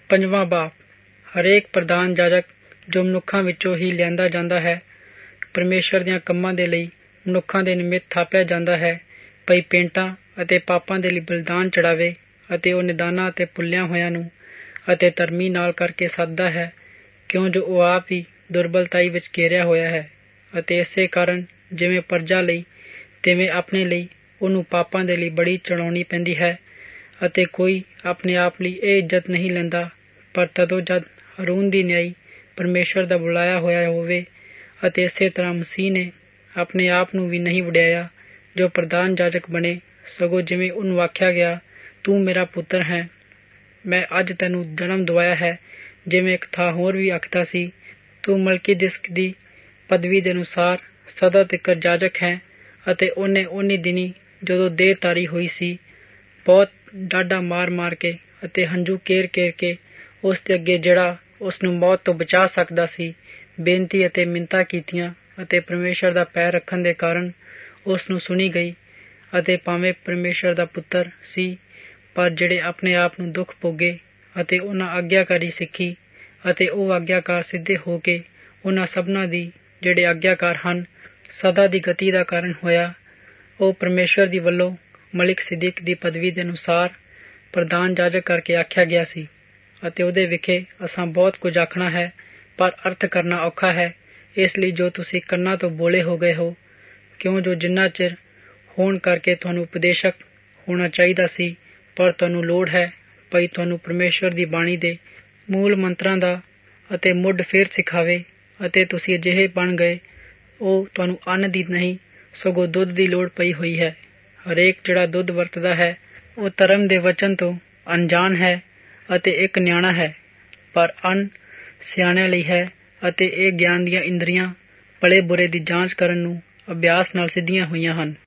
ਪੰਜਵਾਂ ਬਾਬ। ਹਰੇਕ ਪ੍ਰਧਾਨ ਜਾਜਕ ਜੋ ਮਨੁੱਖਾਂ ਵਿੱਚੋਂ ਹੀ ਲਿਆਂਦਾ ਜਾਂਦਾ ਹੈ, ਪਰਮੇਸ਼ਵਰ ਦੀਆਂ ਕੰਮਾਂ ਦੇ ਲਈ ਮਨੁੱਖਾਂ ਦੇ ਨਿਮਿਤ ਥਾਪਿਆ ਜਾਂਦਾ ਹੈ, ਭਈ ਪੇਂਟਾਂ ਅਤੇ ਪਾਪਾਂ ਦੇ ਲਈ ਬਲਿਦਾਨ ਚੜਾਵੇ, ਅਤੇ ਉਹ ਨਿਦਾਨਾਂ ਅਤੇ ਭੁੱਲਿਆਂ ਹੋਇਆਂ ਨੂੰ ਅਤੇ ਧਰਮੀ ਨਾਲ ਕਰਕੇ ਸੱਦਦਾ ਹੈ, ਕਿਉਂ ਜੋ ਉਹ ਆਪ ਹੀ ਦੁਰਬਲਤਾਈ ਵਿੱਚ ਘੇਰਿਆ ਹੋਇਆ ਹੈ। ਅਤੇ ਇਸੇ ਕਾਰਨ ਜਿਵੇਂ ਪਰਜਾ ਲਈ ਤਿਵੇਂ ਆਪਣੇ ਲਈ ਉਹਨੂੰ ਪਾਪਾਂ ਦੇ ਲਈ ਬੜੀ ਚੜਾਉਣੀ ਪੈਂਦੀ ਹੈ, ਅਤੇ ਕੋਈ ਆਪਣੇ ਆਪ ਲਈ ਇਹ ਇੱਜ਼ਤ ਨਹੀਂ ਲੈਂਦਾ। ਪਰ ਤਦੋਂ ਜਦ ਹਾਰੂਨ ਦੀ ਨਿਆਈ ਪਰਮੇਸ਼ਵਰ ਦਾ ਬੁਲਾਇਆ ਹੋਇਆ ਹੋਵੇ, ਅਤੇ ਇਸੇ ਤਰ੍ਹਾਂ ਮਸੀਹ ਨੇ ਆਪਣੇ ਆਪ ਨੂੰ ਵੀ ਨਹੀਂ ਵਡਿਆਇਆ ਜੋ ਪ੍ਰਧਾਨ ਜਾਜਕ ਬਣੇ, ਸਗੋਂ ਜਿਵੇਂ ਉਹਨੂੰ ਆਖਿਆ ਗਿਆ, ਤੂੰ ਮੇਰਾ ਪੁੱਤਰ ਹੈ, ਮੈਂ ਅੱਜ ਤੈਨੂੰ ਜਨਮ ਦਵਾਇਆ ਹੈ। ਜਿਵੇਂ ਇੱਕ ਥਾਂ ਹੋਰ ਵੀ ਆਖਦਾ ਸੀ, ਤੂੰ ਮਲਕੀਦਿਸਕ ਦੀ ਪਦਵੀ ਦੇ ਅਨੁਸਾਰ ਸਦਾ ਤਿਕਰ ਜਾਜਕ ਹੈ। ਅਤੇ ਉਹਨੇ ਉਨੀ ਦਿਨੀ ਜਦੋਂ ਦੇਹ ਧਾਰੀ ਹੋਈ ਸੀ, ਬਹੁਤ ਡਾਢਾ ਮਾਰ ਮਾਰ ਕੇ ਅਤੇ ਹੰਝੂ ਕੇਰ ਕੇਰ ਕੇ ਉਸ ਦੇ ਅੱਗੇ ਜਿਹੜਾ ਉਸ ਨੂੰ ਮੌਤ ਤੋਂ ਬਚਾ ਸਕਦਾ ਸੀ, ਬੇਨਤੀ ਅਤੇ ਮਿੰਨਤਾਂ ਕੀਤੀਆਂ, ਅਤੇ ਪਰਮੇਸ਼ਵਰ ਦਾ ਪੈਰ ਰੱਖਣ ਦੇ ਕਾਰਨ ਉਸ ਨੂੰ ਸੁਣੀ ਗਈ। ਅਤੇ ਭਾਵੇਂ ਪਰਮੇਸ਼ਵਰ ਦਾ ਪੁੱਤਰ ਸੀ, ਪਰ ਜਿਹੜੇ ਆਪਣੇ ਆਪ ਨੂੰ ਦੁੱਖ ਭੋਗੇ ਅਤੇ ਉਹਨਾਂ ਆਗਿਆਕਾਰੀ ਸਿੱਖੀ, ਅਤੇ ਉਹ ਆਗਿਆਕਾਰ ਸਿੱਧੇ ਹੋ ਕੇ ਉਹਨਾਂ ਸਭਨਾਂ ਦੀ ਜਿਹੜੇ ਆਗਿਆਕਾਰ ਹਨ ਸਦਾ ਦੀ ਗਤੀ ਦਾ ਕਾਰਨ ਹੋਇਆ। ਉਹ ਪਰਮੇਸ਼ਵਰ ਦੀ ਵੱਲੋਂ ਮਲਿਕ ਸਿਦੀਕ ਦੀ ਪਦਵੀ ਦੇ ਅਨੁਸਾਰ ਪ੍ਰਧਾਨ ਜਾਜਕ ਕਰਕੇ ਆਖਿਆ ਗਿਆ ਸੀ। ਅਤੇ ਉਹਦੇ ਵਿਖੇ ਅਸਾਂ ਬਹੁਤ ਕੁਝ ਆਖਣਾ ਹੈ, ਪਰ ਅਰਥ ਕਰਨਾ ਔਖਾ ਹੈ। ਇਸ ਲਈ ਜੋ ਤੁਸੀਂ ਕੰਨਾਂ ਤੋਂ ਬੋਲੇ ਹੋ ਗਏ ਹੋ, ਕਿਉਂ ਜੋ ਜਿੰਨਾ ਚਿਰ ਹੋਣ ਕਰਕੇ ਤੁਹਾਨੂੰ ਉਪਦੇਸ਼ਕ ਹੋਣਾ ਚਾਹੀਦਾ ਸੀ, ਪਰ ਤੁਹਾਨੂੰ ਲੋੜ ਹੈ ਭਈ ਤੁਹਾਨੂੰ ਪਰਮੇਸ਼ਵਰ ਦੀ ਬਾਣੀ ਦੇ ਮੂਲ ਮੰਤਰਾਂ ਦਾ ਅਤੇ ਮੁੱਢ ਫੇਰ ਸਿਖਾਵੇ। ਅਤੇ ਤੁਸੀਂ ਅਜਿਹੇ ਬਣ ਗਏ, ਉਹ ਤੁਹਾਨੂੰ ਅੰਨ ਦੀ ਨਹੀਂ ਸਗੋਂ ਦੁੱਧ ਦੀ ਲੋੜ ਪਈ ਹੋਈ ਹੈ। ਹਰੇਕ ਜਿਹੜਾ ਦੁੱਧ ਵਰਤਦਾ ਹੈ ਉਹ ਧਰਮ ਦੇ ਵਚਨ ਤੋਂ ਅਣਜਾਣ ਹੈ ਅਤੇ ਇੱਕ ਨਿਆਣਾ ਹੈ, ਪਰ ਅੰਨ ਸਿਆਣਿਆਂ ਲਈ ਹੈ, ਅਤੇ ਇਹ ਗਿਆਨ ਦੀਆਂ ਇੰਦਰੀਆਂ ਭਲੇ ਬੁਰੇ ਦੀ ਜਾਂਚ ਕਰਨ ਨੂੰ ਅਭਿਆਸ ਨਾਲ ਸਿੱਧੀਆਂ ਹੋਈਆਂ ਹਨ।